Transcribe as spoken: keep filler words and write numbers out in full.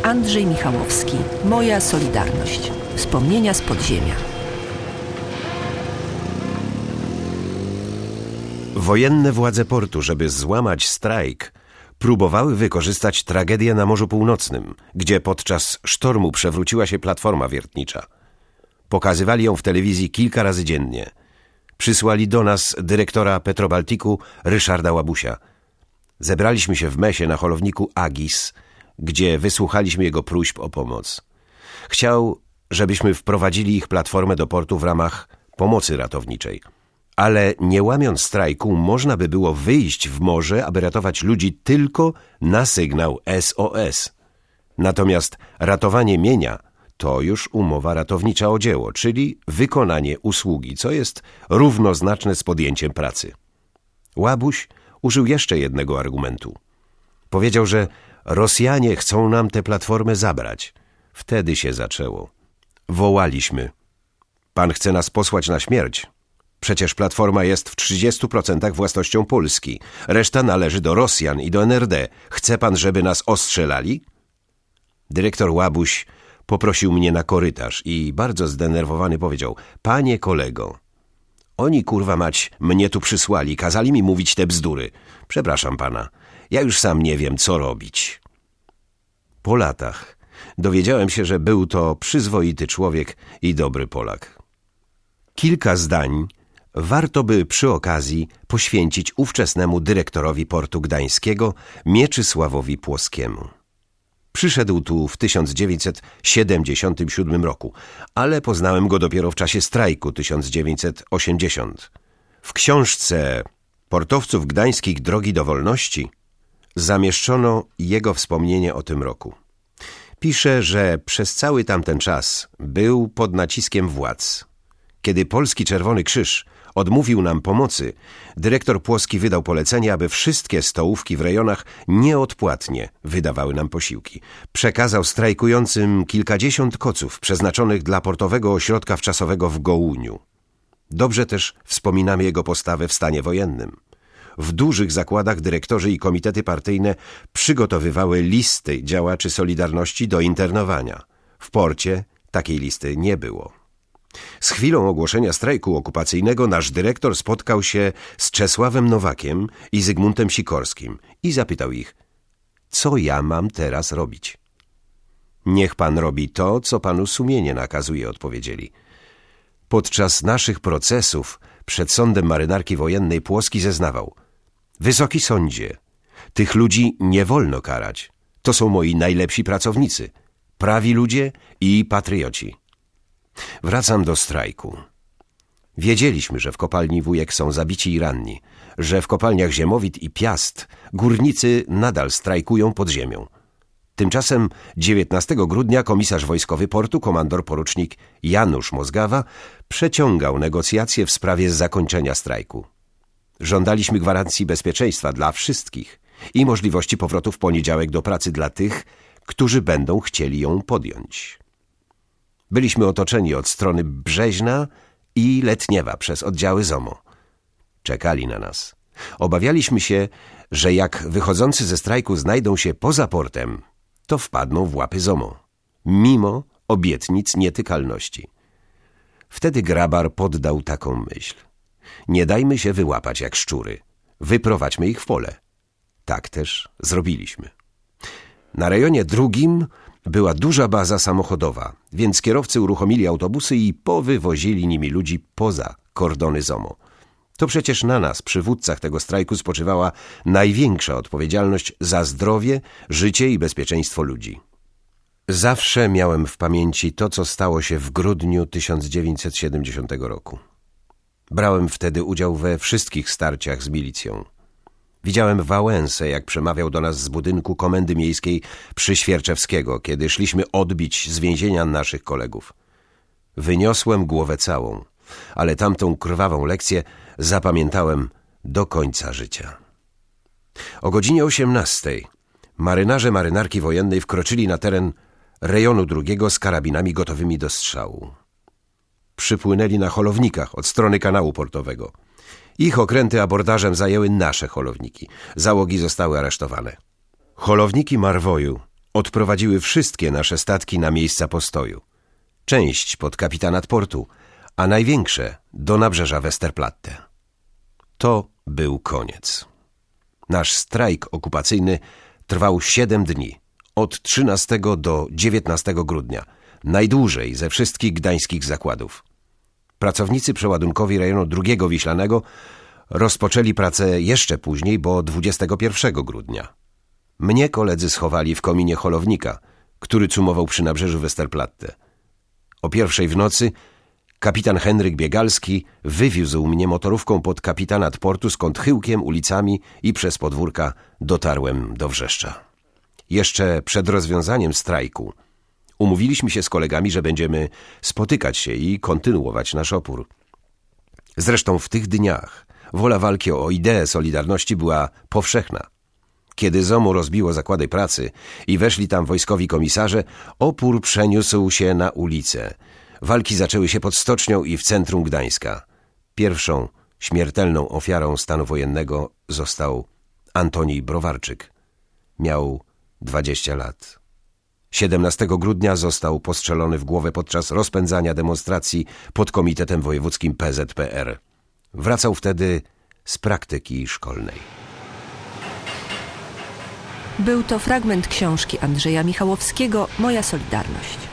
Andrzej Michałowski. Moja Solidarność. Wspomnienia z podziemia. Wojenne władze portu, żeby złamać strajk, próbowały wykorzystać tragedię na Morzu Północnym, gdzie podczas sztormu przewróciła się platforma wiertnicza. Pokazywali ją w telewizji kilka razy dziennie. Przysłali do nas dyrektora Petrobaltiku Ryszarda Łabusia. Zebraliśmy się w Mesie na holowniku Agis, gdzie wysłuchaliśmy jego próśb o pomoc. Chciał, żebyśmy wprowadzili ich platformę do portu w ramach pomocy ratowniczej. Ale nie łamiąc strajku, można by było wyjść w morze, aby ratować ludzi tylko na sygnał S O S. Natomiast ratowanie mienia to już umowa ratownicza o dzieło, czyli wykonanie usługi, co jest równoznaczne z podjęciem pracy. Łabuś użył jeszcze jednego argumentu. Powiedział, że Rosjanie chcą nam tę platformę zabrać. Wtedy się zaczęło. Wołaliśmy. Pan chce nas posłać na śmierć? Przecież platforma jest w trzydziestu procentach własnością Polski. Reszta należy do Rosjan i do N R D. Chce pan, żeby nas ostrzelali? Dyrektor Łabuś poprosił mnie na korytarz i bardzo zdenerwowany powiedział: panie kolego, oni kurwa mać mnie tu przysłali, kazali mi mówić te bzdury. Przepraszam pana, ja już sam nie wiem, co robić. Po latach dowiedziałem się, że był to przyzwoity człowiek i dobry Polak. Kilka zdań warto by przy okazji poświęcić ówczesnemu dyrektorowi portu gdańskiego Mieczysławowi Płoskiemu. Przyszedł tu w tysiąc dziewięćset siedemdziesiątym siódmym roku, ale poznałem go dopiero w czasie strajku tysiąc dziewięćset osiemdziesiątego. W książce Portowców Gdańskich Drogi do Wolności zamieszczono jego wspomnienie o tym roku. Pisze, że przez cały tamten czas był pod naciskiem władz. Kiedy Polski Czerwony Krzyż odmówił nam pomocy, dyrektor Płoski wydał polecenie, aby wszystkie stołówki w rejonach nieodpłatnie wydawały nam posiłki. Przekazał strajkującym kilkadziesiąt koców przeznaczonych dla portowego ośrodka wczasowego w Gołuniu. Dobrze też wspominamy jego postawę w stanie wojennym. W dużych zakładach dyrektorzy i komitety partyjne przygotowywały listy działaczy Solidarności do internowania. W porcie takiej listy nie było. Z chwilą ogłoszenia strajku okupacyjnego nasz dyrektor spotkał się z Czesławem Nowakiem i Zygmuntem Sikorskim i zapytał ich: co ja mam teraz robić? Niech pan robi to, co panu sumienie nakazuje, odpowiedzieli. Podczas naszych procesów przed sądem marynarki wojennej Płoski zeznawał: wysoki sądzie, tych ludzi nie wolno karać. To są moi najlepsi pracownicy, prawi ludzie i patrioci. Wracam do strajku. Wiedzieliśmy, że w kopalni Wujek są zabici i ranni, że w kopalniach Ziemowit i Piast górnicy nadal strajkują pod ziemią. Tymczasem dziewiętnastego grudnia komisarz wojskowy portu, komandor porucznik Janusz Mozgawa, przeciągał negocjacje w sprawie zakończenia strajku. Żądaliśmy gwarancji bezpieczeństwa dla wszystkich i możliwości powrotu w poniedziałek do pracy dla tych, którzy będą chcieli ją podjąć. Byliśmy otoczeni od strony Brzeźna i Letniewa przez oddziały ZOMO. Czekali na nas. Obawialiśmy się, że jak wychodzący ze strajku znajdą się poza portem, to wpadną w łapy ZOMO, mimo obietnic nietykalności. Wtedy Grabar poddał taką myśl: nie dajmy się wyłapać jak szczury, wyprowadźmy ich w pole. Tak też zrobiliśmy. Na rejonie drugim była duża baza samochodowa, więc kierowcy uruchomili autobusy i powywozili nimi ludzi poza kordony ZOMO. To przecież na nas, przywódcach tego strajku, spoczywała największa odpowiedzialność za zdrowie, życie i bezpieczeństwo ludzi. Zawsze miałem w pamięci to, co stało się w grudniu tysiąc dziewięćset siedemdziesiątego roku. Brałem wtedy udział we wszystkich starciach z milicją. Widziałem Wałęsę, jak przemawiał do nas z budynku Komendy Miejskiej przy Świerczewskiego, kiedy szliśmy odbić z więzienia naszych kolegów. Wyniosłem głowę całą, ale tamtą krwawą lekcję zapamiętałem do końca życia. O godzinie osiemnastej marynarze marynarki wojennej wkroczyli na teren rejonu drugiego z karabinami gotowymi do strzału. Przypłynęli na holownikach od strony kanału portowego. Ich okręty abordażem zajęły nasze holowniki. Załogi zostały aresztowane. Holowniki Marwoju odprowadziły wszystkie nasze statki na miejsca postoju. Część pod kapitanat portu, a największe do nabrzeża Westerplatte. To był koniec. Nasz strajk okupacyjny trwał siedem dni, od trzynastego do dziewiętnastego grudnia, najdłużej ze wszystkich gdańskich zakładów. Pracownicy przeładunkowi rejonu drugiego Wiślanego rozpoczęli pracę jeszcze później, bo dwudziestego pierwszego grudnia. Mnie koledzy schowali w kominie holownika, który cumował przy nabrzeżu Westerplatte. O pierwszej w nocy kapitan Henryk Biegalski wywiózł mnie motorówką pod kapitanat portu, skąd chyłkiem, ulicami i przez podwórka dotarłem do Wrzeszcza. Jeszcze przed rozwiązaniem strajku umówiliśmy się z kolegami, że będziemy spotykać się i kontynuować nasz opór. Zresztą w tych dniach wola walki o ideę Solidarności była powszechna. Kiedy ZOMO rozbiło zakłady pracy i weszli tam wojskowi komisarze, opór przeniósł się na ulicę. Walki zaczęły się pod Stocznią i w centrum Gdańska. Pierwszą śmiertelną ofiarą stanu wojennego został Antoni Browarczyk. Miał dwadzieścia lat. siedemnastego grudnia został postrzelony w głowę podczas rozpędzania demonstracji pod Komitetem Wojewódzkim P Z P R. Wracał wtedy z praktyki szkolnej. Był to fragment książki Andrzeja Michałowskiego „Moja Solidarność”.